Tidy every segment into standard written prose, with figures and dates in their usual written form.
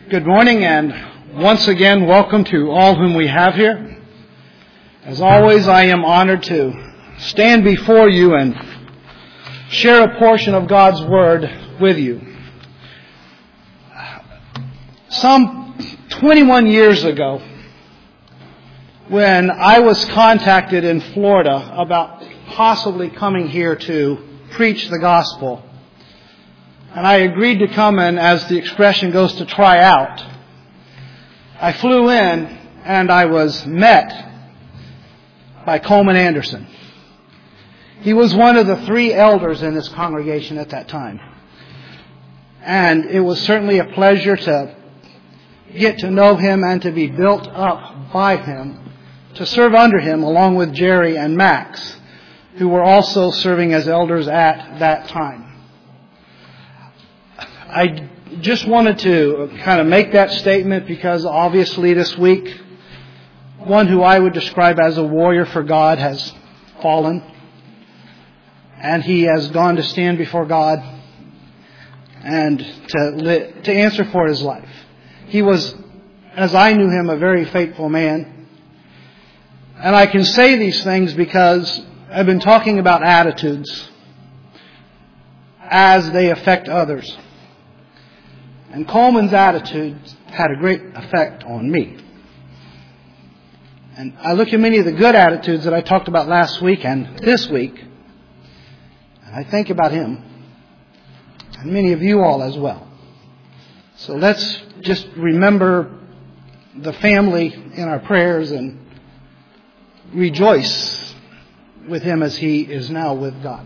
Good morning, and once again, welcome to all whom we have here. As always, I am honored to stand before you and share a portion of God's Word with you. Some 21 years ago, when I was contacted in Florida about possibly coming here to preach the gospel, and I agreed to come in, as the expression goes, to try out. I flew in and I was met by Coleman Anderson. He was one of the 3 elders in this congregation at that time. And it was certainly a pleasure to get to know him and to be built up by him, to serve under him along with Jerry and Max, who were also serving as elders at that time. I just wanted to kind of make that statement because obviously this week, one who I would describe as a warrior for God has fallen. And he has gone to stand before God and to answer for his life. He was, as I knew him, a very faithful man. And I can say these things because I've been talking about attitudes as they affect others. And Coleman's attitude had a great effect on me. And I look at many of the good attitudes that I talked about last week and this week, and I think about him, and many of you all as well. So let's just remember the family in our prayers and rejoice with him as he is now with God.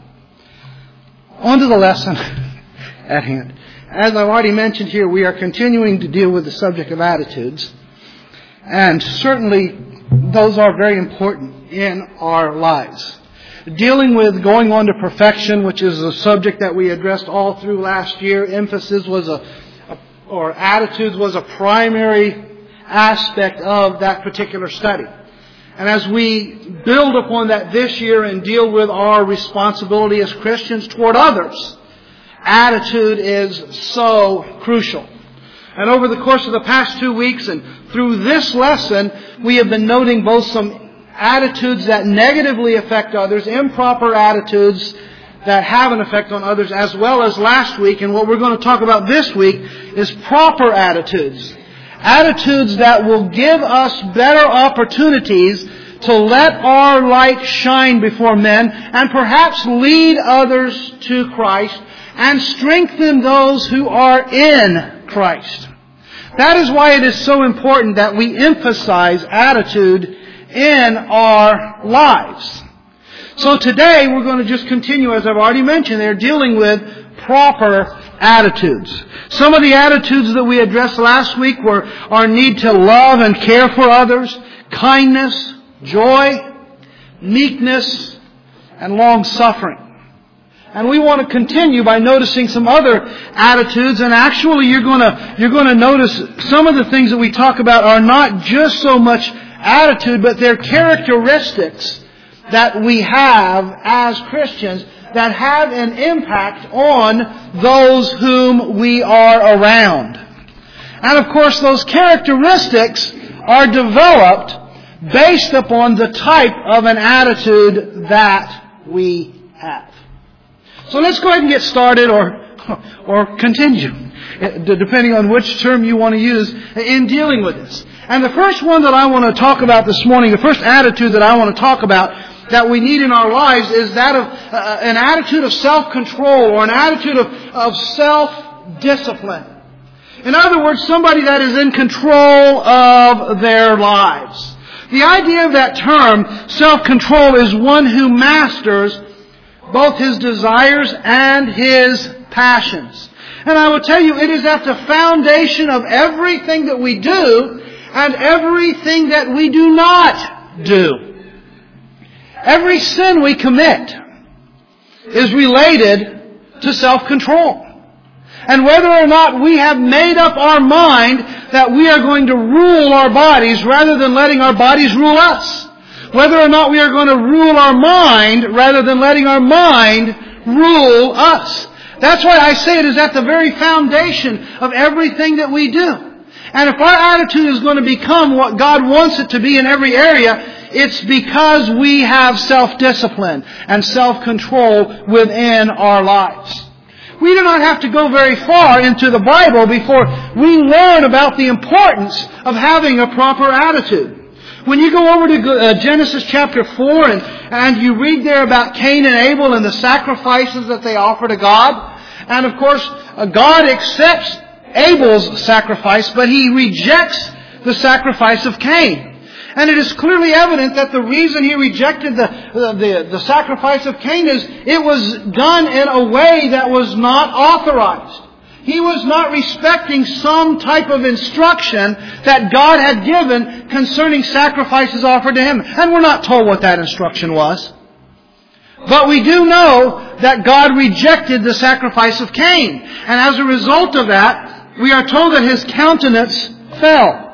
On to the lesson at hand. As I've already mentioned here, we are continuing to deal with the subject of attitudes. And certainly those are very important in our lives. Dealing with going on to perfection, which is a subject that we addressed all through last year. Emphasis was attitudes was a primary aspect of that particular study. And as we build upon that this year and deal with our responsibility as Christians toward others, attitude is so crucial. And over the course of the past 2 weeks and through this lesson, we have been noting both some attitudes that negatively affect others, improper attitudes that have an effect on others, as well as last week. And what we're going to talk about this week is proper attitudes. Attitudes that will give us better opportunities to let our light shine before men and perhaps lead others to Christ and strengthen those who are in Christ. That is why it is so important that we emphasize attitude in our lives. So today we're going to just continue, as I've already mentioned, they're dealing with proper attitudes. Some of the attitudes that we addressed last week were our need to love and care for others, kindness, joy, meekness, and long-suffering. And we want to continue by noticing some other attitudes. And actually, you're going to notice some of the things that we talk about are not just so much attitude, but they're characteristics that we have as Christians that have an impact on those whom we are around. And of course, those characteristics are developed based upon the type of an attitude that we have. So let's go ahead and get started or continue, depending on which term you want to use in dealing with this. And the first one that I want to talk about this morning, the first attitude that I want to talk about that we need in our lives is that of an attitude of self-control or an attitude of self-discipline. In other words, somebody that is in control of their lives. The idea of that term, self-control, is one who masters both his desires and his passions. And I will tell you, it is at the foundation of everything that we do and everything that we do not do. Every sin we commit is related to self-control. And whether or not we have made up our mind that we are going to rule our bodies rather than letting our bodies rule us. Whether or not we are going to rule our mind rather than letting our mind rule us. That's why I say it is at the very foundation of everything that we do. And if our attitude is going to become what God wants it to be in every area, it's because we have self-discipline and self-control within our lives. We do not have to go very far into the Bible before we learn about the importance of having a proper attitude. When you go over to Genesis chapter 4 and you read there about Cain and Abel and the sacrifices that they offer to God, and of course God accepts Abel's sacrifice, but He rejects the sacrifice of Cain. And it is clearly evident that the reason He rejected the sacrifice of Cain is it was done in a way that was not authorized. He was not respecting some type of instruction that God had given concerning sacrifices offered to Him. And we're not told what that instruction was. But we do know that God rejected the sacrifice of Cain. And as a result of that, we are told that his countenance fell.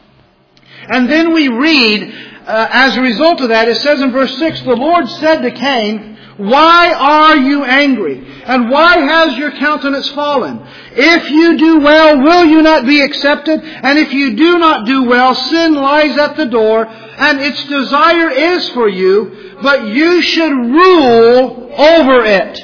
And then we read, as a result of that, it says in verse 6, the Lord said to Cain, "Why are you angry? And why has your countenance fallen? If you do well, will you not be accepted? And if you do not do well, sin lies at the door, and its desire is for you, but you should rule over it."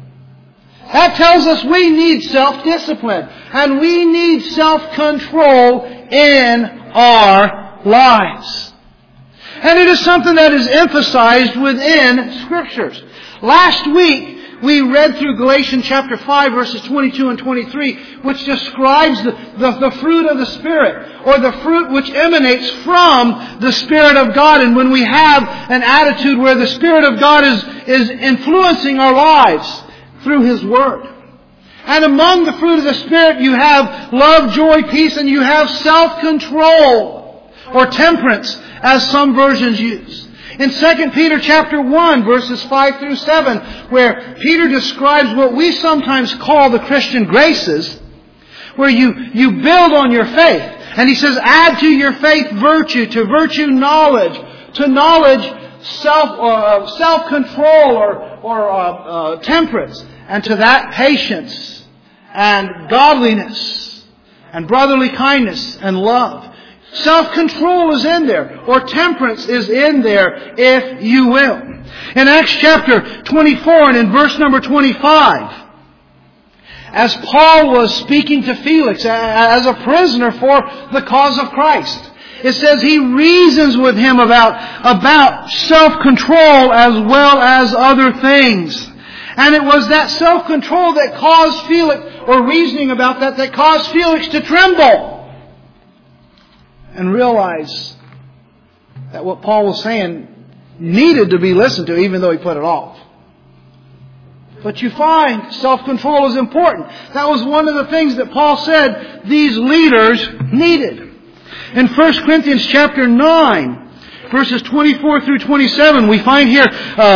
That tells us we need self-discipline, and we need self-control in our lives. And it is something that is emphasized within Scriptures. Last week, we read through Galatians chapter 5, verses 22 and 23, which describes the fruit of the Spirit, or the fruit which emanates from the Spirit of God. And when we have an attitude where the Spirit of God is influencing our lives through His Word. And among the fruit of the Spirit, you have love, joy, peace, and you have self-control, or temperance, as some versions use. In 2 Peter chapter 1, verses 5 through 7, where Peter describes what we sometimes call the Christian graces, where you build on your faith. And he says, add to your faith virtue, to virtue knowledge, to knowledge self-control or temperance, and to that patience and godliness and brotherly kindness and love. Self-control is in there, or temperance is in there, if you will. In Acts chapter 24 and in verse number 25, as Paul was speaking to Felix as a prisoner for the cause of Christ, it says he reasons with him about self-control as well as other things. And it was that self-control that caused Felix, or reasoning about that caused Felix to tremble and realize that what Paul was saying needed to be listened to, even though he put it off. But you find self-control is important. That was one of the things that Paul said these leaders needed. In 1 Corinthians chapter 9, verses 24 through 27, we find here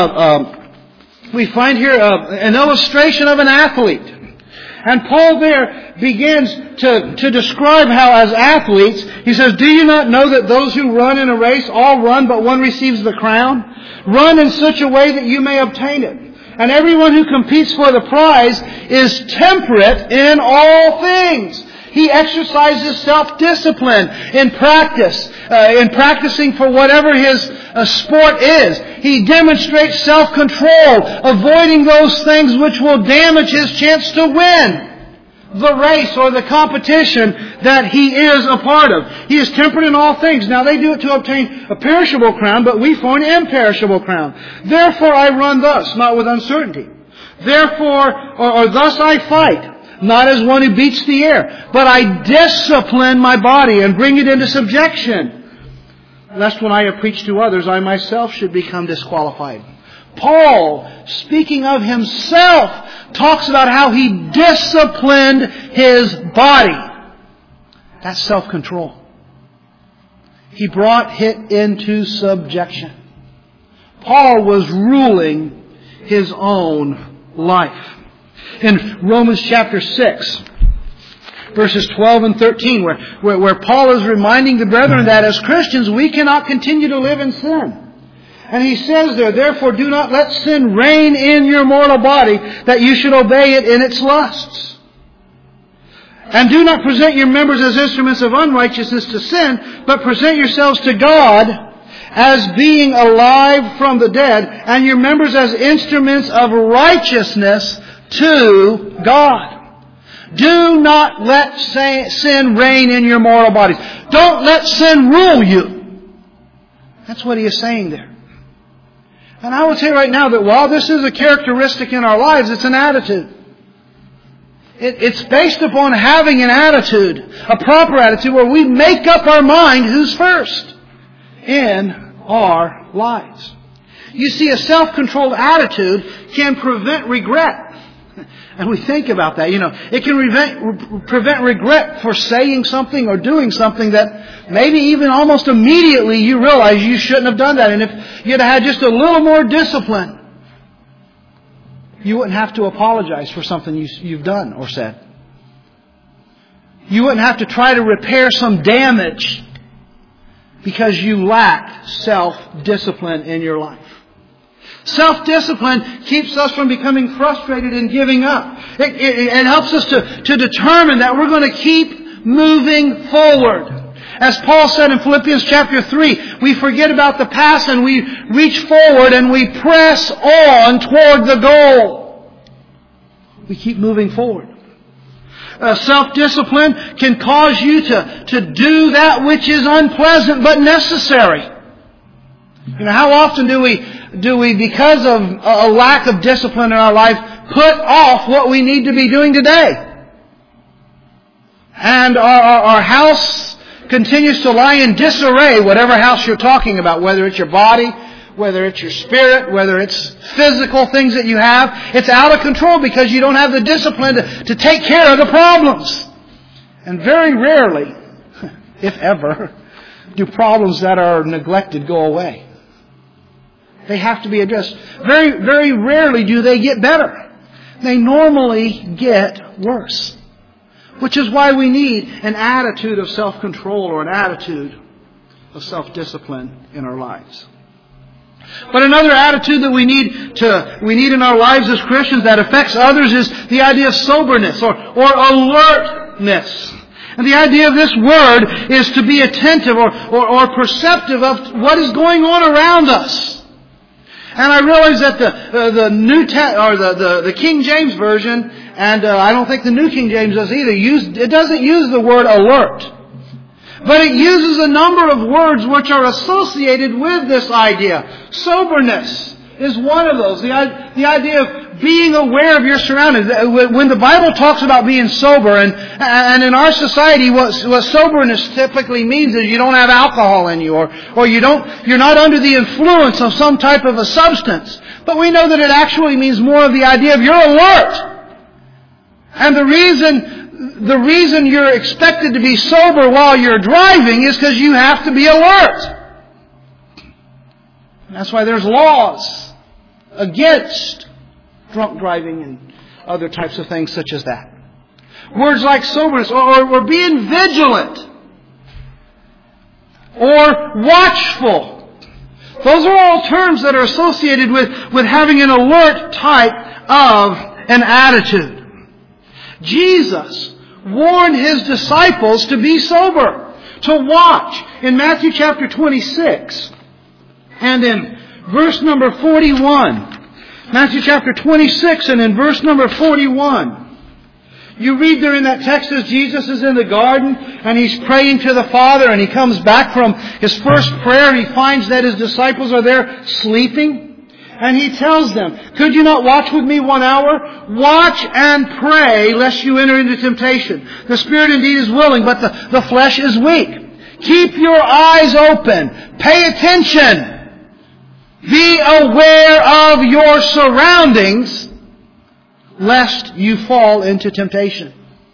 an illustration of an athlete. And Paul there begins to describe how, as athletes, he says, "Do you not know that those who run in a race all run, but one receives the crown? Run in such a way that you may obtain it. And everyone who competes for the prize is temperate in all things." He exercises self-discipline in practicing for whatever his sport is. He demonstrates self-control, avoiding those things which will damage his chance to win the race or the competition that he is a part of. He is temperate in all things. Now they do it to obtain a perishable crown, but we for an imperishable crown. Therefore I run thus, not with uncertainty. Therefore, or thus I fight. Not as one who beats the air, but I discipline my body and bring it into subjection, lest when I have preached to others, I myself should become disqualified. Paul, speaking of himself, talks about how he disciplined his body. That's self-control. He brought it into subjection. Paul was ruling his own life. In Romans chapter 6, verses 12 and 13, where Paul is reminding the brethren that as Christians we cannot continue to live in sin. And he says there, "Therefore do not let sin reign in your mortal body, that you should obey it in its lusts." And do not present your members as instruments of unrighteousness to sin, but present yourselves to God as being alive from the dead, and your members as instruments of righteousness to God. Do not let sin reign in your mortal bodies. Don't let sin rule you. That's what he is saying there. And I would say right now that while this is a characteristic in our lives, it's an attitude. It's based upon having an attitude, a proper attitude, where we make up our mind who's first in our lives. You see, a self-controlled attitude can prevent regret. And we think about that. It can prevent regret for saying something or doing something that maybe even almost immediately you realize you shouldn't have done that. And if you'd had just a little more discipline, you wouldn't have to apologize for something you've done or said. You wouldn't have to try to repair some damage because you lack self-discipline in your life. Self-discipline keeps us from becoming frustrated and giving up. It helps us to determine that we're going to keep moving forward. As Paul said in Philippians chapter 3, we forget about the past and we reach forward and we press on toward the goal. We keep moving forward. Self-discipline can cause you to do that which is unpleasant but necessary. How often do we, because of a lack of discipline in our life, put off what we need to be doing today? And our house continues to lie in disarray, whatever house you're talking about, whether it's your body, whether it's your spirit, whether it's physical things that you have. It's out of control because you don't have the discipline to take care of the problems. And very rarely, if ever, do problems that are neglected go away. They have to be addressed. Very, very rarely do they get better. They normally get worse. Which is why we need an attitude of self-control or an attitude of self-discipline in our lives. But another attitude that we need in our lives as Christians that affects others is the idea of soberness or alertness. And the idea of this word is to be attentive or perceptive of what is going on around us. And I realize that the King James Version, and I don't think the New King James does either, it doesn't use the word alert. But it uses a number of words which are associated with this idea. Soberness is one of those. The idea of being aware of your surroundings. When the Bible talks about being sober, and in our society, what soberness typically means is you don't have alcohol in you, or you're not under the influence of some type of a substance. But we know that it actually means more of the idea of you're alert. And the reason you're expected to be sober while you're driving is because you have to be alert. And that's why there's laws against drunk driving and other types of things such as that. Words like soberness or being vigilant or watchful. Those are all terms that are associated with having an alert type of an attitude. Jesus warned His disciples to be sober, to watch. In Matthew chapter 26 and in verse number 41. Matthew chapter 26 and in verse number 41. You read there in that text as Jesus is in the garden and He's praying to the Father, and He comes back from His first prayer and He finds that His disciples are there sleeping. And He tells them, could you not watch with me 1 hour? Watch and pray lest you enter into temptation. The spirit indeed is willing, but the flesh is weak. Keep your eyes open. Pay attention. Be aware of your surroundings lest you fall into temptation.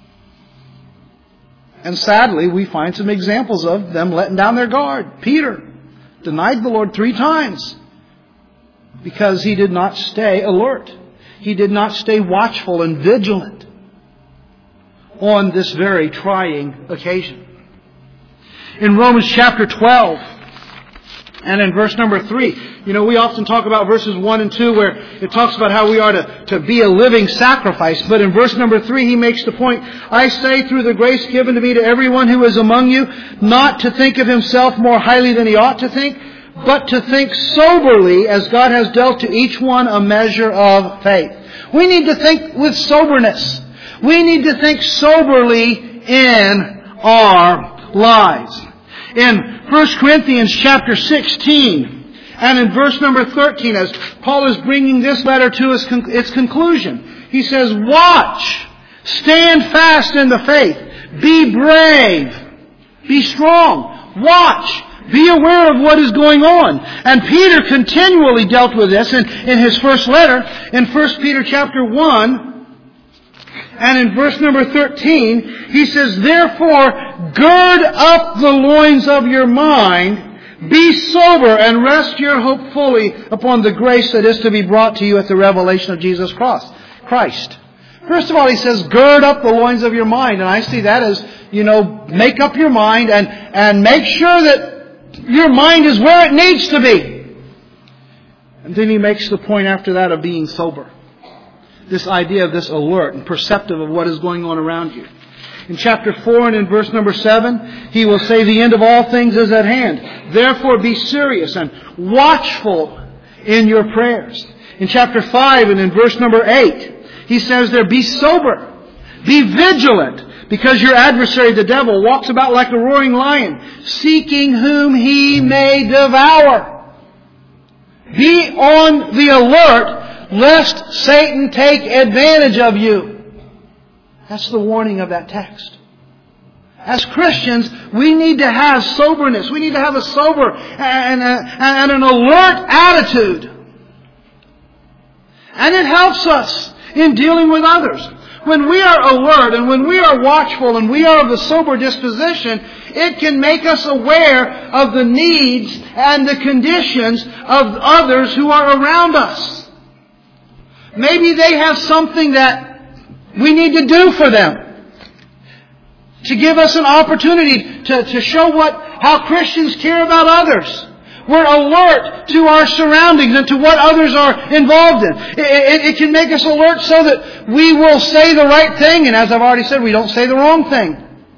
And sadly, we find some examples of them letting down their guard. Peter denied the Lord 3 times. Because he did not stay alert. He did not stay watchful and vigilant on this very trying occasion. In Romans chapter 12 And in verse number 3, we often talk about verses 1 and 2 where it talks about how we are to be a living sacrifice. But in verse number 3, he makes the point, I say through the grace given to me to everyone who is among you, not to think of himself more highly than he ought to think, but to think soberly as God has dealt to each one a measure of faith. We need to think with soberness. We need to think soberly in our lives. In 1 Corinthians chapter 16 and in verse number 13, as Paul is bringing this letter to its conclusion, he says, watch, stand fast in the faith, be brave, be strong, watch, be aware of what is going on. And Peter continually dealt with this in his first letter, in 1 Peter chapter 1, and in verse number 13, he says, therefore, gird up the loins of your mind, be sober, and rest your hope fully upon the grace that is to be brought to you at the revelation of Jesus Christ. First of all, he says, gird up the loins of your mind. And I see that as, make up your mind and make sure that your mind is where it needs to be. And then he makes the point after that of being sober. This idea of this alert and perceptive of what is going on around you. In chapter 4 and in verse number 7, he will say, the end of all things is at hand. Therefore be serious and watchful in your prayers. In chapter 5 and in verse number 8, he says there, be sober, be vigilant, because your adversary, the devil, walks about like a roaring lion, seeking whom he may devour. Be on the alert, lest Satan take advantage of you. That's the warning of that text. As Christians, we need to have soberness. We need to have a sober and an alert attitude. And it helps us in dealing with others. When we are alert and when we are watchful and we are of a sober disposition, it can make us aware of the needs and the conditions of others who are around us. Maybe they have something that we need to do for them. To give us an opportunity to show how Christians care about others. We're alert to our surroundings and to what others are involved in. It can make us alert so that we will say the right thing, and as I've already said, we don't say the wrong thing.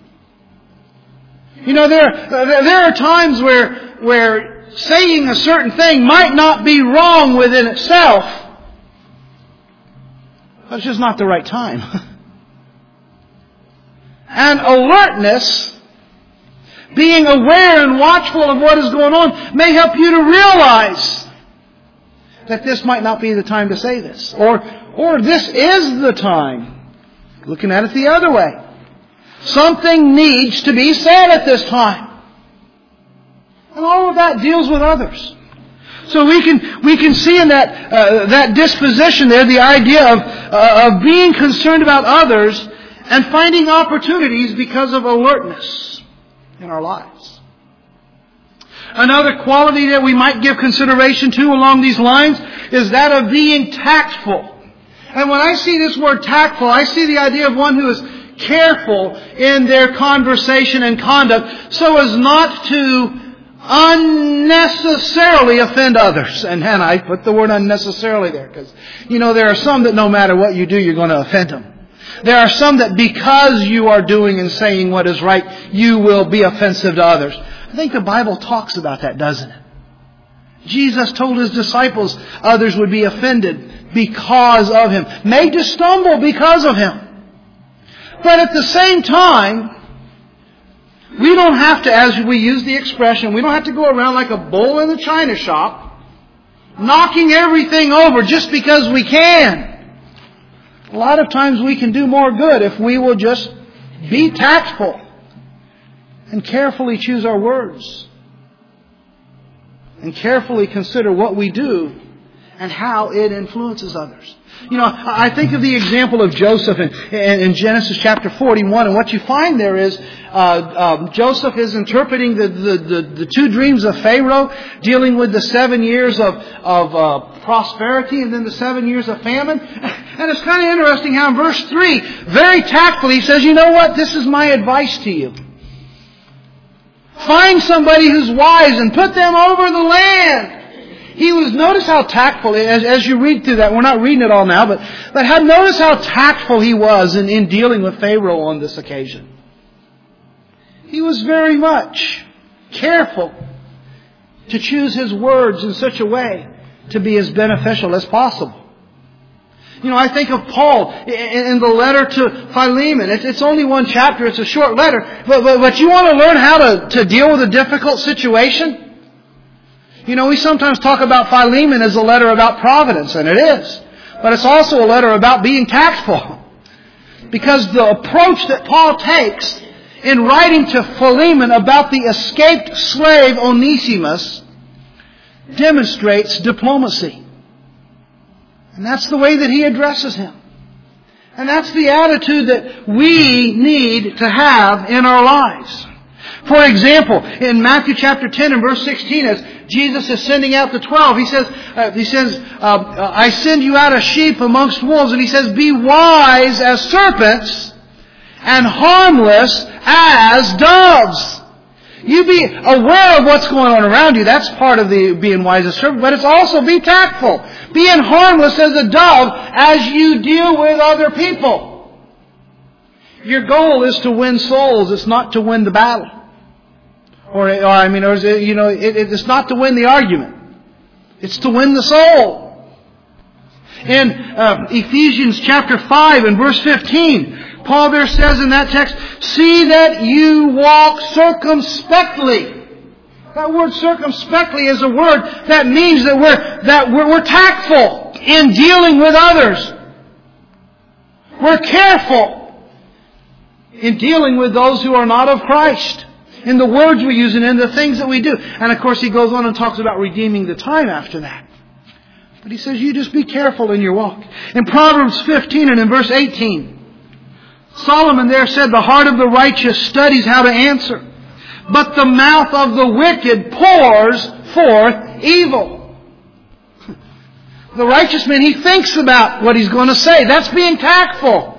There are times where saying a certain thing might not be wrong within itself, but it's just not the right time. And alertness, being aware and watchful of what is going on, may help you to realize that this might not be the time to say this. Or this is the time. Looking at it the other way. Something needs to be said at this time. And all of that deals with others. So we can see in that disposition there the idea of being concerned about others and finding opportunities because of alertness in our lives. Another quality that we might give consideration to along these lines is that of being tactful. And when I see this word tactful, I see the idea of one who is careful in their conversation and conduct so as not to unnecessarily offend others. And I put the word unnecessarily there because, there are some that no matter what you do, you're going to offend them. There are some that because you are doing and saying what is right, you will be offensive to others. I think the Bible talks about that, doesn't it? Jesus told His disciples others would be offended because of Him, made to stumble because of Him. But at the same time, we don't have to, as we use the expression, we don't have to go around like a bull in the china shop, knocking everything over just because we can. A lot of times we can do more good if we will just be tactful and carefully choose our words and carefully consider what we do and how it influences others. I think of the example of Joseph in Genesis chapter 41, and what you find there is Joseph is interpreting the two dreams of Pharaoh, dealing with the 7 years of prosperity and then the 7 years of famine. And it's kind of interesting how in verse 3, very tactfully, he says, you know what? This is my advice to you. find somebody who's wise and put them over the land. Notice how tactful, as you read through that, we're not reading it all now, but notice how tactful he was in dealing with Pharaoh on this occasion. He was very much careful to choose his words in such a way to be as beneficial as possible. I think of Paul in the letter to Philemon. It's only one chapter. It's a short letter. But you want to learn how to deal with a difficult situation? We sometimes talk about Philemon as a letter about providence, and it is. But it's also a letter about being tactful. Because the approach that Paul takes in writing to Philemon about the escaped slave Onesimus demonstrates diplomacy. And that's the way that he addresses him. And that's the attitude that we need to have in our lives. For example, in Matthew chapter 10 and verse 16, as Jesus is sending out the 12, he says, I send you out as sheep amongst wolves. And he says, be wise as serpents and harmless as doves. You be aware of what's going on around you. That's part of the being wise as serpent. But it's also be tactful. Being harmless as a dove as you deal with other people. Your goal is to win souls. It's not to win the battle. It's not to win the argument. It's to win the soul. In Ephesians chapter 5 and verse 15, Paul there says in that text, see that you walk circumspectly. That word circumspectly is a word that means that we're tactful in dealing with others. We're careful in dealing with those who are not of Christ. In the words we use and in the things that we do. And of course he goes on and talks about redeeming the time after that. But he says you just be careful in your walk. In Proverbs 15 and in verse 18, Solomon there said, the heart of the righteous studies how to answer, but the mouth of the wicked pours forth evil. The righteous man, he thinks about what he's going to say. That's being tactful.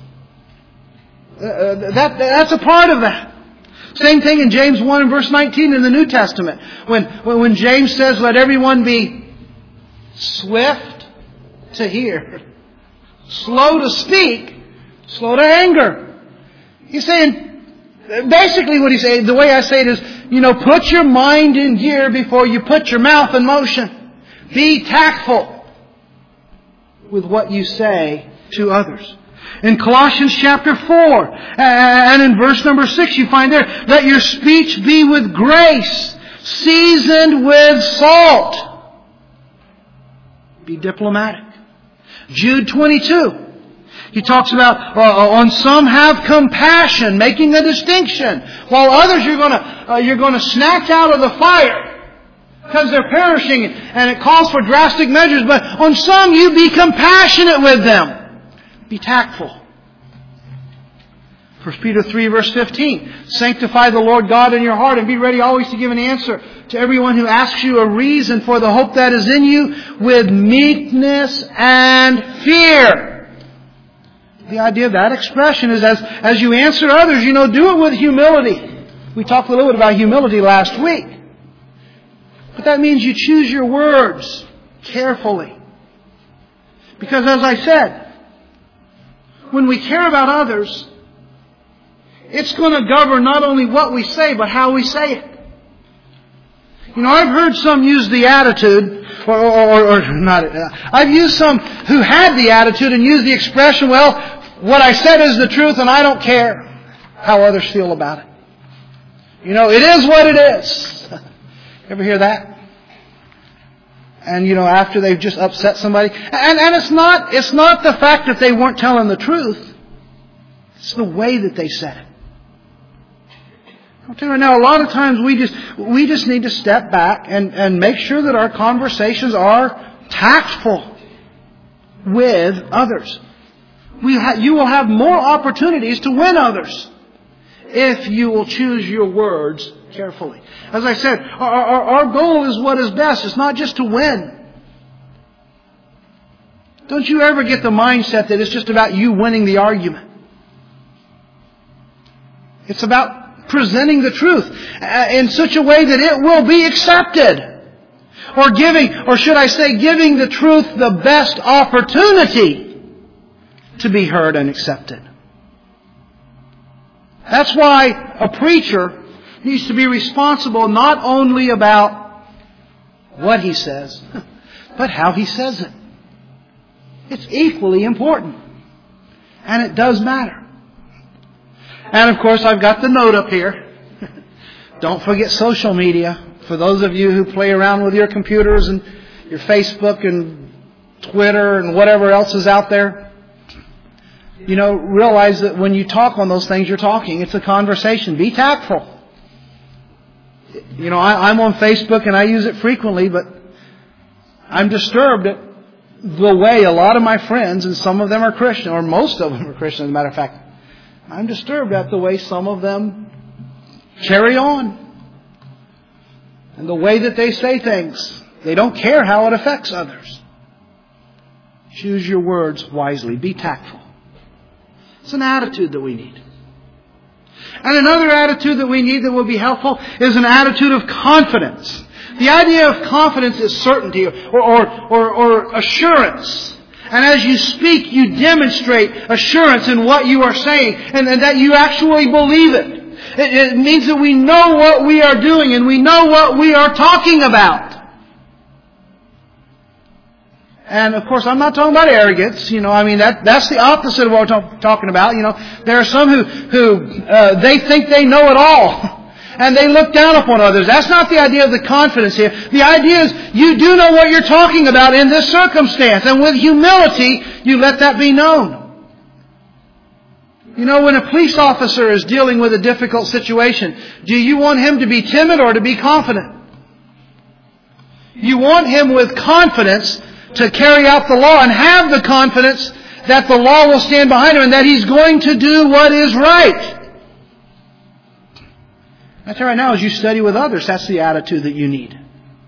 That's a part of that. Same thing in James 1 and verse 19 in the New Testament. When James says, let everyone be swift to hear, slow to speak, slow to anger. He's saying, basically what he's saying, the way I say it is, put your mind in gear before you put your mouth in motion. Be tactful with what you say to others. In Colossians chapter 4 and in verse number 6 you find there, let your speech be with grace, seasoned with salt. Be diplomatic. Jude 22. He talks about on some have compassion, making a distinction, while others you're going to snatch out of the fire because they're perishing, and it calls for drastic measures. But on some you be compassionate with them. Be tactful. 1 Peter 3 verse 15. Sanctify the Lord God in your heart and be ready always to give an answer to everyone who asks you a reason for the hope that is in you with meekness and fear. The idea of that expression is as you answer others, do it with humility. We talked a little bit about humility last week. But that means you choose your words carefully. Because as I said, when we care about others, it's going to govern not only what we say, but how we say it. I've heard some use the attitude, or not, I've used some who had the attitude and used the expression, well, what I said is the truth and I don't care how others feel about it. It is what it is. Ever hear that? And after they've just upset somebody. And it's not the fact that they weren't telling the truth. It's the way that they said it. I'll tell you right now, a lot of times we just need to step back and make sure that our conversations are tactful with others. You will have more opportunities to win others if you will choose your words carefully. As I said, our goal is what is best. It's not just to win. Don't you ever get the mindset that it's just about you winning the argument. It's about presenting the truth in such a way that it will be accepted. Or giving the truth the best opportunity to be heard and accepted. That's why a preacher needs to be responsible not only about what he says, but how he says it. It's equally important. And it does matter. And of course, I've got the note up here. Don't forget social media. For those of you who play around with your computers and your Facebook and Twitter and whatever else is out there, realize that when you talk on those things, you're talking. It's a conversation. Be tactful. I'm on Facebook and I use it frequently, but I'm disturbed at the way a lot of my friends, and some of them are Christian, or most of them are Christian, as a matter of fact, I'm disturbed at the way some of them carry on. And the way that they say things. They don't care how it affects others. Choose your words wisely. Be tactful. It's an attitude that we need. And another attitude that we need that will be helpful is an attitude of confidence. The idea of confidence is certainty or assurance. And as you speak, you demonstrate assurance in what you are saying and that you actually believe it. It means that we know what we are doing and we know what we are talking about. And of course, I'm not talking about arrogance. That's the opposite of what we're talking about. There are some who they think they know it all. And they look down upon others. That's not the idea of the confidence here. The idea is you do know what you're talking about in this circumstance. And with humility, you let that be known. When a police officer is dealing with a difficult situation, do you want him to be timid or to be confident? You want him with confidence to carry out the law and have the confidence that the law will stand behind him and that he's going to do what is right. I tell you right now, as you study with others, that's the attitude that you need.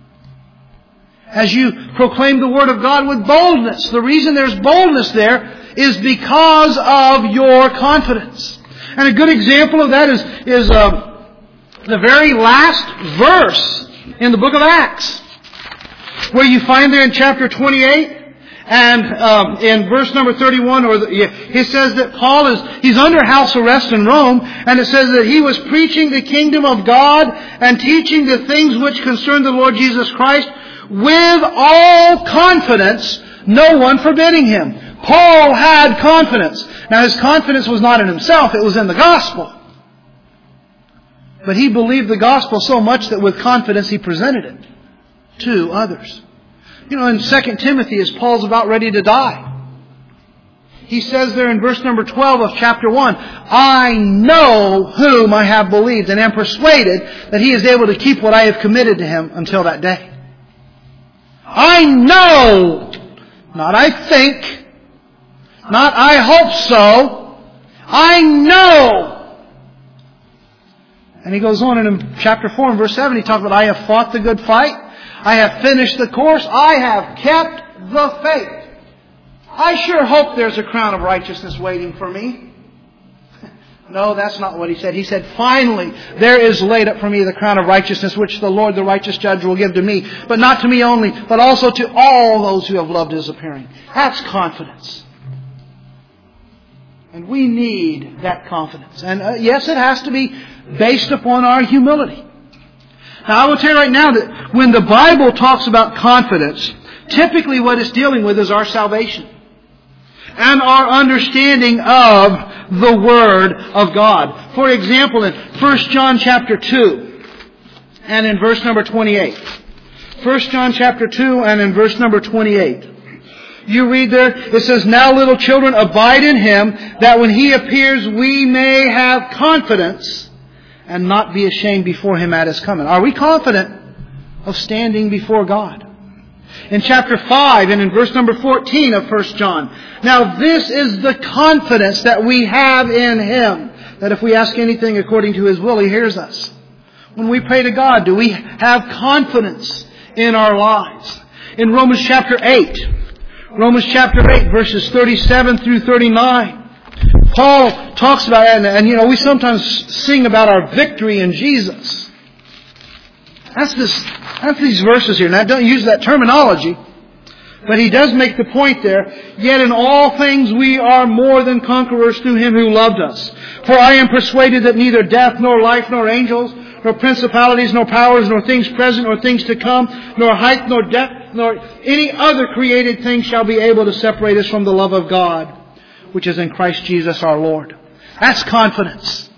As you proclaim the Word of God with boldness, the reason there's boldness there is because of your confidence. And a good example of that is the very last verse in the book of Acts, where you find there in chapter 28 and in verse number 31, it says that Paul he's under house arrest in Rome, and it says that he was preaching the kingdom of God and teaching the things which concern the Lord Jesus Christ with all confidence, no one forbidding him. Paul had confidence. Now his confidence was not in himself, it was in the gospel. But he believed the gospel so much that with confidence he presented it to others. In 2 Timothy, as Paul's about ready to die, he says there in verse number 12 of chapter 1, I know whom I have believed and am persuaded that he is able to keep what I have committed to him until that day. I know, not I think, not I hope so, I know. And he goes on in chapter 4 and verse 7, he talks about I have fought the good fight. I have finished the course. I have kept the faith. I sure hope there's a crown of righteousness waiting for me. No, that's not what he said. He said, finally, there is laid up for me the crown of righteousness, which the Lord, the righteous judge, will give to me. But not to me only, but also to all those who have loved His appearing. That's confidence. And we need that confidence. And yes, it has to be based upon our humility. Now, I will tell you right now that when the Bible talks about confidence, typically what it's dealing with is our salvation and our understanding of the Word of God. For example, in 1 John chapter 2 and in verse number 28. 1 John chapter 2 and in verse number 28. You read there, it says, now little children, abide in Him, that when He appears we may have confidence and not be ashamed before Him at His coming. Are we confident of standing before God? In chapter 5 and in verse number 14 of 1 John. Now this is the confidence that we have in Him, that if we ask anything according to His will, He hears us. When we pray to God, do we have confidence in our lives? In Romans chapter 8 verses 37 through 39. Paul talks about it, and we sometimes sing about our victory in Jesus. That's these verses here. Now, don't use that terminology, but he does make the point there. Yet in all things we are more than conquerors through Him who loved us. For I am persuaded that neither death, nor life, nor angels, nor principalities, nor powers, nor things present, nor things to come, nor height, nor depth, nor any other created thing shall be able to separate us from the love of God, which is in Christ Jesus our Lord. That's confidence.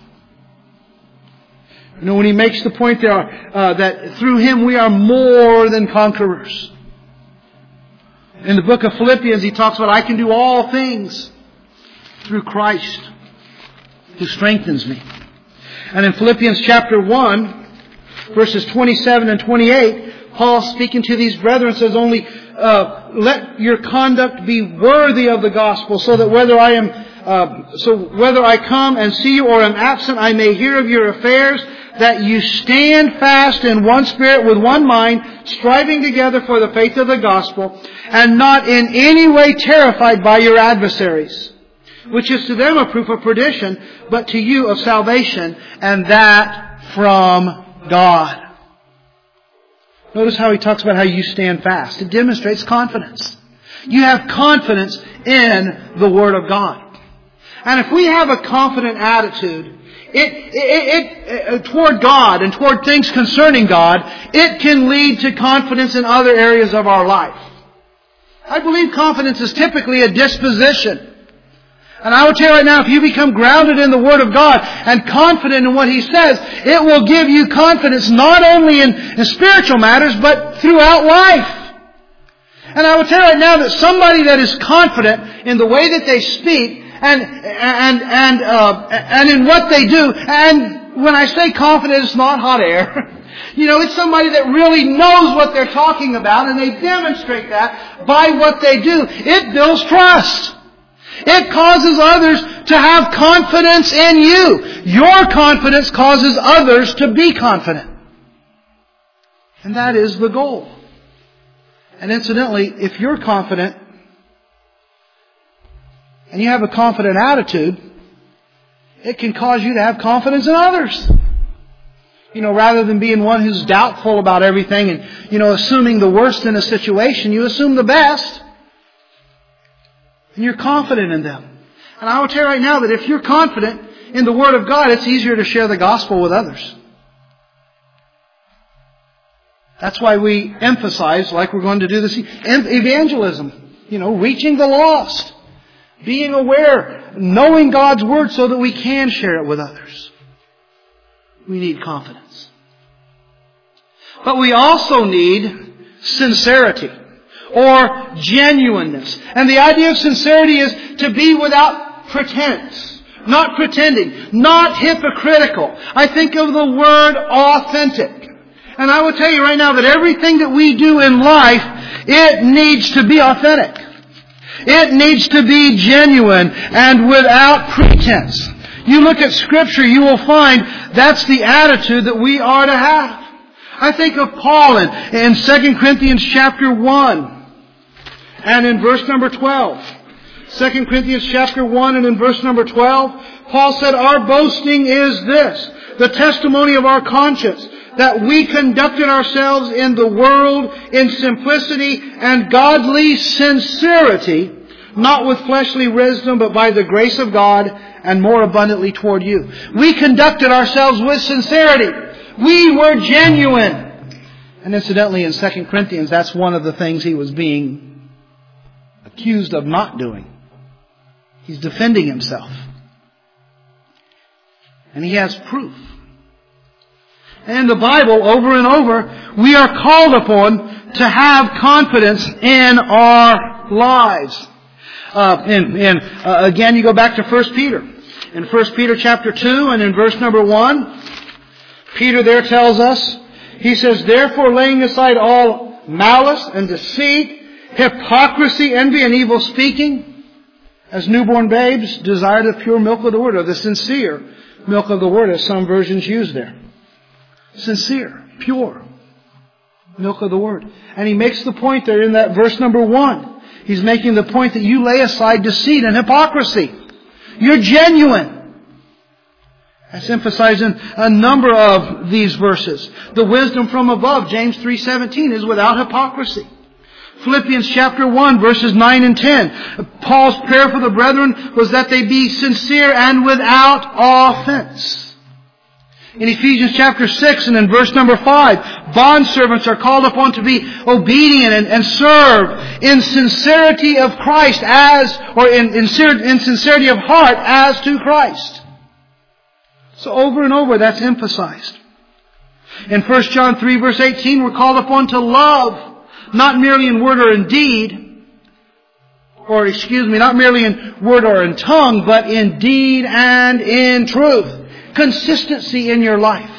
When he makes the point there that through Him we are more than conquerors. In the book of Philippians, he talks about, I can do all things through Christ who strengthens me. And in Philippians chapter 1, verses 27 and 28, Paul, speaking to these brethren, says, only let your conduct be worthy of the gospel, so that whether I come and see you or am absent, I may hear of your affairs, that you stand fast in one spirit with one mind, striving together for the faith of the gospel, and not in any way terrified by your adversaries, which is to them a proof of perdition, but to you of salvation, and that from God. Notice how he talks about how you stand fast. It demonstrates confidence. You have confidence in the Word of God. And if we have a confident attitude toward God and toward things concerning God, it can lead to confidence in other areas of our life. I believe confidence is typically a disposition. And I will tell you right now, if you become grounded in the Word of God and confident in what He says, it will give you confidence not only in spiritual matters, but throughout life. And I will tell you right now that somebody that is confident in the way that they speak and in what they do, and when I say confident, it's not hot air. It's somebody that really knows what they're talking about, and they demonstrate that by what they do. It builds trust. It causes others to have confidence in you. Your confidence causes others to be confident. And that is the goal. And incidentally, if you're confident and you have a confident attitude, it can cause you to have confidence in others. Rather than being one who's doubtful about everything and, assuming the worst in a situation, you assume the best. And you're confident in them. And I will tell you right now that if you're confident in the Word of God, it's easier to share the gospel with others. That's why we emphasize, like we're going to do this, evangelism. Reaching the lost. Being aware, knowing God's Word so that we can share it with others. We need confidence. But we also need sincerity. Or genuineness. And the idea of sincerity is to be without pretense. Not pretending. Not hypocritical. I think of the word authentic. And I will tell you right now that everything that we do in life, it needs to be authentic. It needs to be genuine and without pretense. You look at Scripture, you will find that's the attitude that we are to have. I think of Paul in 2 Corinthians chapter 1. And in verse number 12, 2 Corinthians chapter 1 and in verse number 12, Paul said, our boasting is this, the testimony of our conscience, that we conducted ourselves in the world in simplicity and godly sincerity, not with fleshly wisdom, but by the grace of God, and more abundantly toward you. We conducted ourselves with sincerity. We were genuine. And incidentally, in 2 Corinthians, that's one of the things he was being accused of not doing. He's defending himself. And he has proof. And in the Bible, over and over, we are called upon to have confidence in our lives. Again, you go back to 1 Peter. In 1 Peter chapter 2 and in verse number 1, Peter there tells us, he says, therefore laying aside all malice and deceit, hypocrisy, envy, and evil speaking, as newborn babes, desire the pure milk of the Word, or the sincere milk of the Word, as some versions use there. Sincere, pure milk of the Word. And he makes the point there in that verse number 1. He's making the point that you lay aside deceit and hypocrisy. You're genuine. That's emphasized in a number of these verses. The wisdom from above, James 3:17, is without hypocrisy. Philippians chapter 1, verses 9 and 10. Paul's prayer for the brethren was that they be sincere and without offense. In Ephesians chapter 6 and in verse number 5, bondservants are called upon to be obedient and serve in sincerity of Christ in sincerity of heart as to Christ. So over and over that's emphasized. In 1 John 3 verse 18, we're called upon to love, not merely in word or in deed, not merely in word or in tongue, but in deed and in truth. Consistency in your life.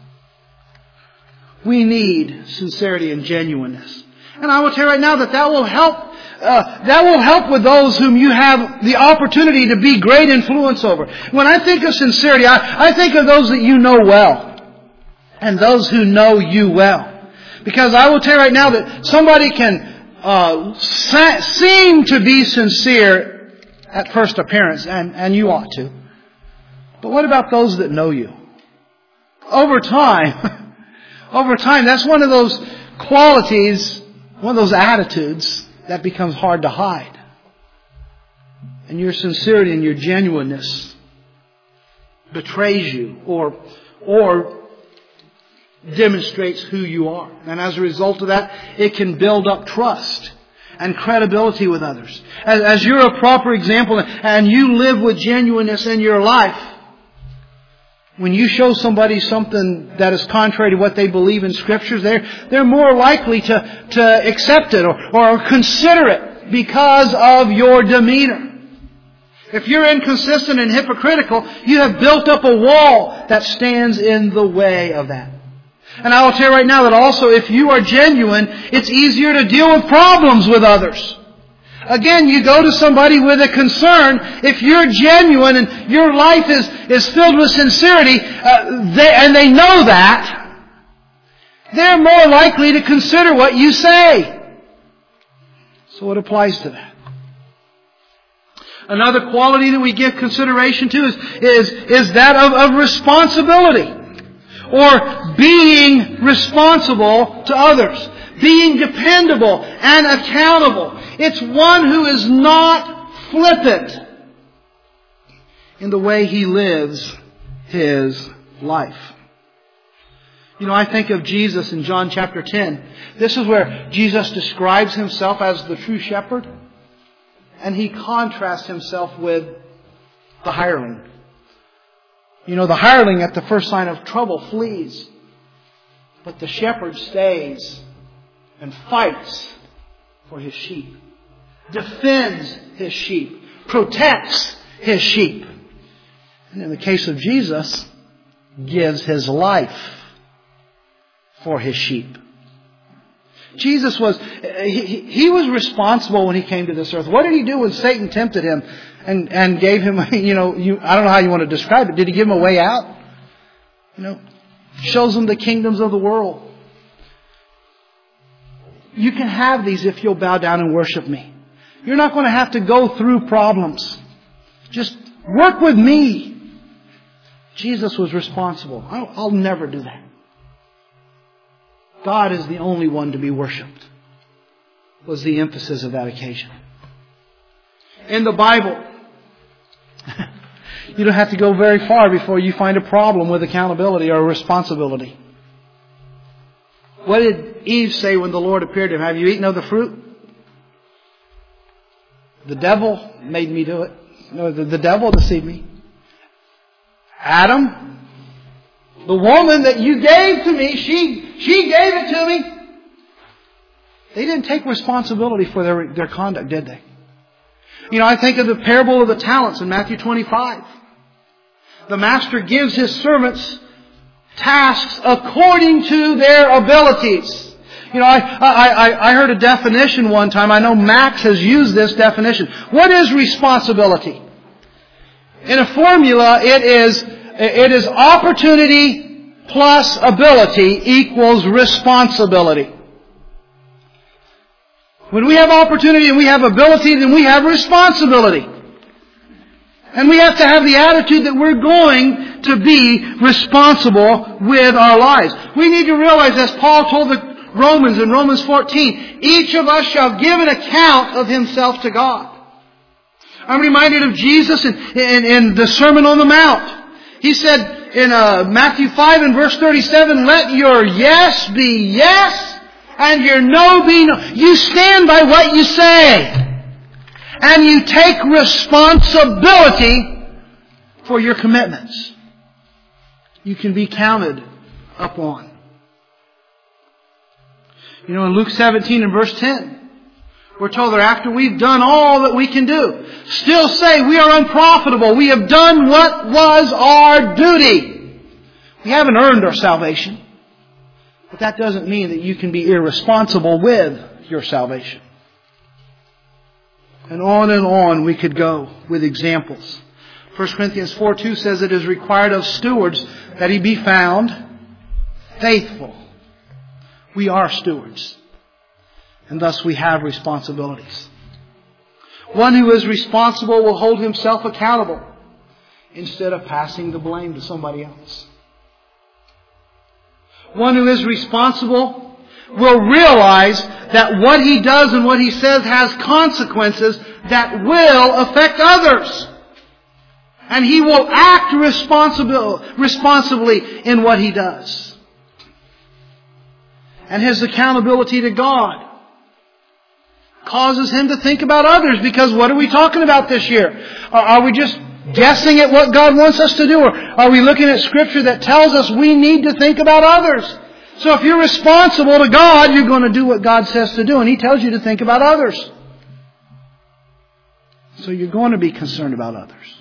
We need sincerity and genuineness. And I will tell you right now that will help. That will help with those whom you have the opportunity to be great influence over. When I think of sincerity, I think of those that you know well. And those who know you well. Because I will tell you right now that somebody can seem to be sincere at first appearance, and you ought to. But what about those that know you? Over time, that's one of those qualities, one of those attitudes that becomes hard to hide. And your sincerity and your genuineness betrays you or demonstrates who you are. And as a result of that, it can build up trust and credibility with others. As you're a proper example and you live with genuineness in your life, when you show somebody something that is contrary to what they believe in Scriptures, they're more likely to accept it or consider it because of your demeanor. If you're inconsistent and hypocritical, you have built up a wall that stands in the way of that. And I will tell you right now that also if you are genuine, it's easier to deal with problems with others. Again, you go to somebody with a concern. If you're genuine and your life is filled with sincerity, and they know that, they're more likely to consider what you say. So it applies to that. Another quality that we give consideration to is that of responsibility. Or being responsible to others. Being dependable and accountable. It's one who is not flippant in the way he lives his life. You know, I think of Jesus in John chapter 10. This is where Jesus describes himself as the true shepherd. And he contrasts himself with the hireling. You know, the hireling at the first sign of trouble flees. But the shepherd stays and fights for his sheep. Defends his sheep. Protects his sheep. And in the case of Jesus, gives his life for his sheep. Jesus was responsible when he came to this earth. What did he do when Satan tempted him and gave him, I don't know how you want to describe it. Did he give him a way out? Shows him the kingdoms of the world. You can have these if you'll bow down and worship me. You're not going to have to go through problems. Just work with me. Jesus was responsible. I'll never do that. God is the only one to be worshipped, was the emphasis of that occasion. In the Bible, you don't have to go very far before you find a problem with accountability or responsibility. What did Eve say when the Lord appeared to him? Have you eaten of the fruit? The devil made me do it. No, the devil deceived me. Adam, the woman that you gave to me, she gave it to me. They didn't take responsibility for their conduct, did they? I think of the parable of the talents in Matthew 25. The master gives his servants tasks according to their abilities. I heard a definition one time. I know Max has used this definition. What is responsibility? In a formula, it is opportunity plus ability equals responsibility. When we have opportunity and we have ability, then we have responsibility. And we have to have the attitude that we're going to be responsible with our lives. We need to realize, as Paul told the Romans in Romans 14, each of us shall give an account of himself to God. I'm reminded of Jesus in the Sermon on the Mount. He said in Matthew 5 and verse 37, let your yes be yes and your no be no. You stand by what you say. And you take responsibility for your commitments. You can be counted upon. You know, in Luke 17 and verse 10, we're told that after we've done all that we can do, still say we are unprofitable. We have done what was our duty. We haven't earned our salvation. But that doesn't mean that you can be irresponsible with your salvation. And on we could go with examples. 1 Corinthians 4:2 says it is required of stewards that he be found faithful. We are stewards. And thus we have responsibilities. One who is responsible will hold himself accountable instead of passing the blame to somebody else. One who is responsible will realize that what he does and what he says has consequences that will affect others. And he will act responsibly in what he does. And his accountability to God causes him to think about others, because what are we talking about this year? Are we just guessing at what God wants us to do? Or are we looking at Scripture that tells us we need to think about others? So if you're responsible to God, you're going to do what God says to do. And He tells you to think about others. So you're going to be concerned about others.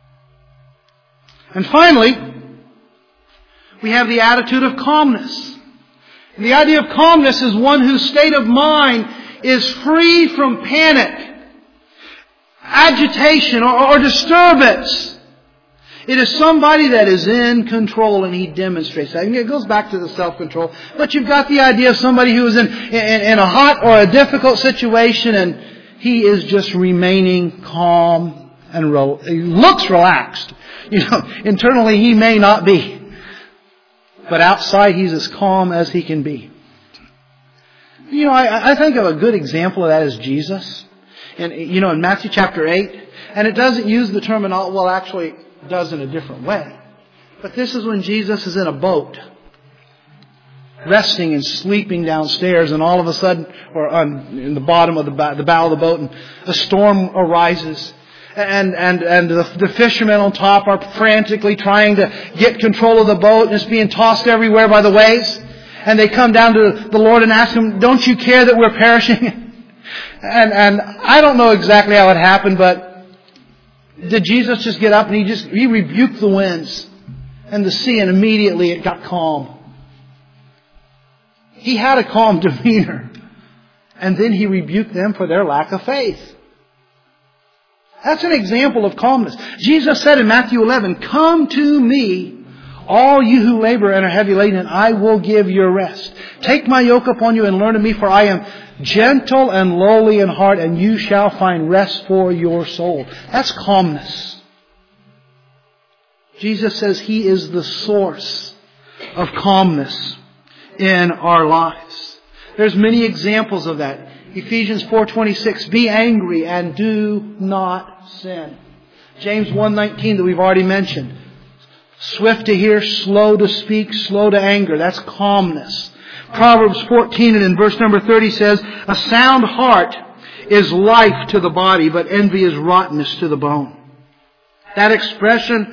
And finally, we have the attitude of calmness. And the idea of calmness is one whose state of mind is free from panic, agitation, or disturbance. It is somebody that is in control, and he demonstrates that. And it goes back to the self-control. But you've got the idea of somebody who is in a hot or a difficult situation, and he is just remaining calm and he looks relaxed. You know, internally he may not be, but outside he's as calm as he can be. You know, I think of a good example of that is Jesus. And you know, in Matthew chapter 8, and it doesn't use the terminology, well, actually it does in a different way. But this is when Jesus is in a boat, resting and sleeping downstairs, and all of a sudden, or in the bottom of the bow of the boat, and a storm arises. And the fishermen on top are frantically trying to get control of the boat, and it's being tossed everywhere by the waves. And they come down to the Lord and ask Him, "Don't you care that we're perishing?" And I don't know exactly how it happened, but did Jesus just get up and He rebuked the winds and the sea, and immediately it got calm? He had a calm demeanor, and then He rebuked them for their lack of faith. That's an example of calmness. Jesus said in Matthew 11, "Come to me, all you who labor and are heavy laden, and I will give you rest. Take my yoke upon you and learn of me, for I am gentle and lowly in heart, and you shall find rest for your soul." That's calmness. Jesus says He is the source of calmness in our lives. There's many examples of that. Ephesians 4:26, "Be angry and do not sin." James 1:19 that we've already mentioned. Swift to hear, slow to speak, slow to anger. That's calmness. Proverbs 14 and in verse number 30 says, "A sound heart is life to the body, but envy is rottenness to the bone." That expression,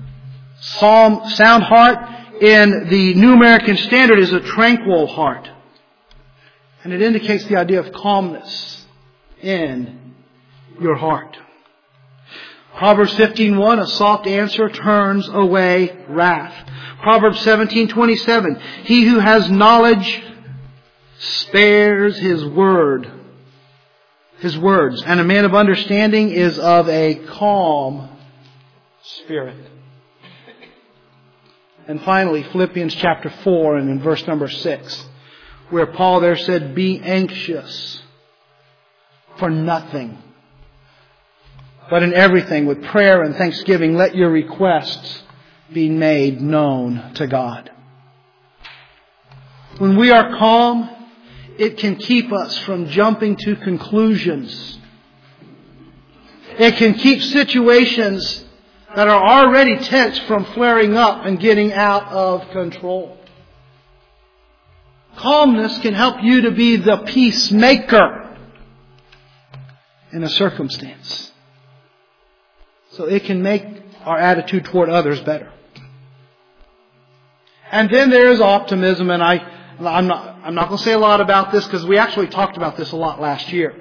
sound heart, in the New American Standard is a tranquil heart. And it indicates the idea of calmness in your heart. Proverbs 15:1, "A soft answer turns away wrath." Proverbs 17:27, "He who has knowledge spares his words, and a man of understanding is of a calm spirit." And finally, Philippians chapter 4 and in verse number 6, where Paul there said, "Be anxious for nothing, But in everything, with prayer and thanksgiving, let your requests be made known to God. When we are calm, it can keep us from jumping to conclusions. It can keep situations that are already tense from flaring up and getting out of control. Calmness can help you to be the peacemaker in a circumstance. So it can make our attitude toward others better. And then there is optimism, and I'm not going to say a lot about this because we actually talked about this a lot last year.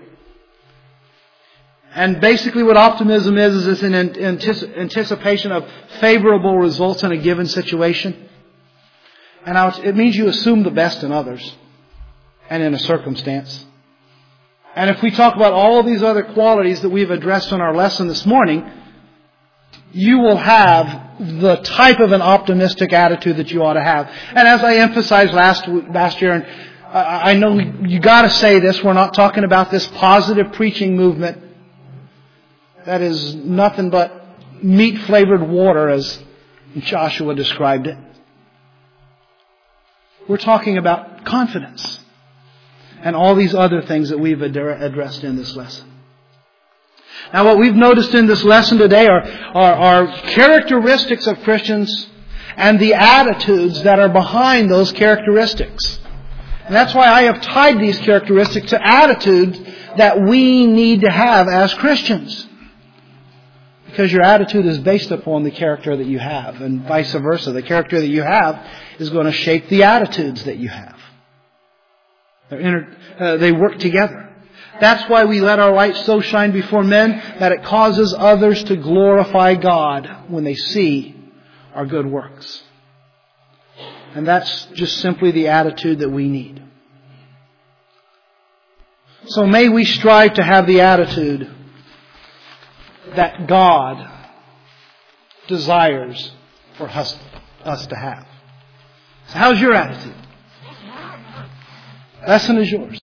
And basically what optimism is it's an anticipation of favorable results in a given situation. And it means you assume the best in others and in a circumstance. And if we talk about all these other qualities that we've addressed in our lesson this morning, you will have the type of an optimistic attitude that you ought to have. And as I emphasized last year, and I know you got to say this, we're not talking about this positive preaching movement that is nothing but meat-flavored water, as Joshua described it. We're talking about confidence and all these other things that we've addressed in this lesson. Now, what we've noticed in this lesson today are characteristics of Christians and the attitudes that are behind those characteristics. And that's why I have tied these characteristics to attitudes that we need to have as Christians. Because your attitude is based upon the character that you have, and vice versa. The character that you have is going to shape the attitudes that you have. They work together. That's why we let our light so shine before men that it causes others to glorify God when they see our good works. And that's just simply the attitude that we need. So may we strive to have the attitude that God desires for us to have. So how's your attitude? Lesson is yours.